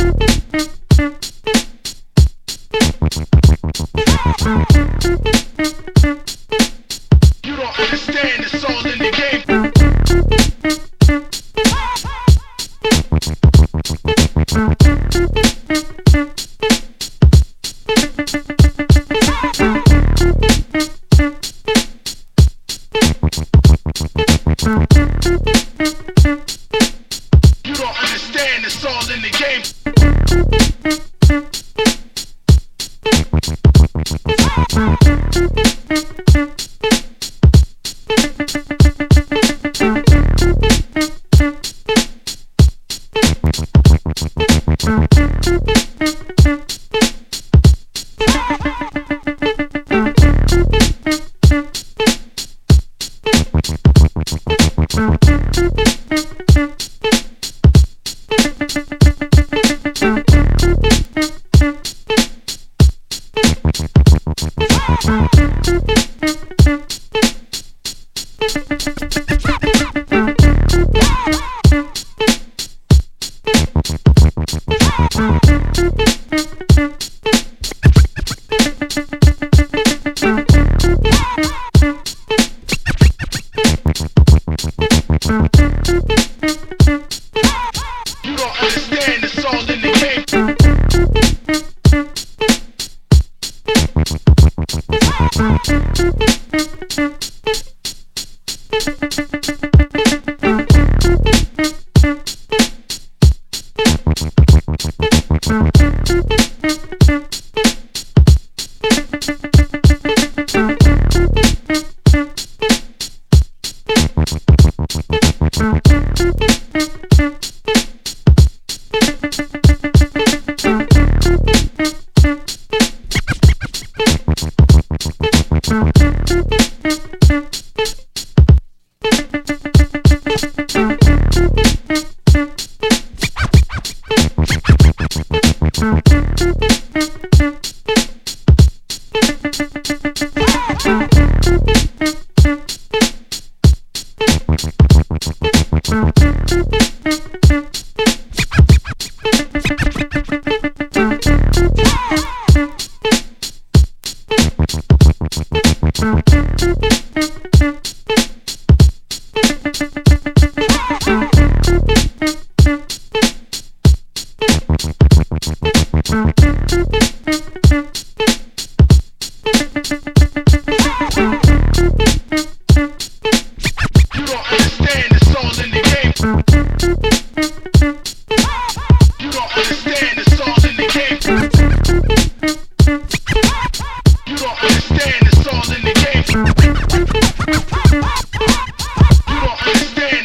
You don't understand, it's all in the game. You don't understand, it's all in the game. You don't understand, it's all in the game. You don't understand, it's all in the game.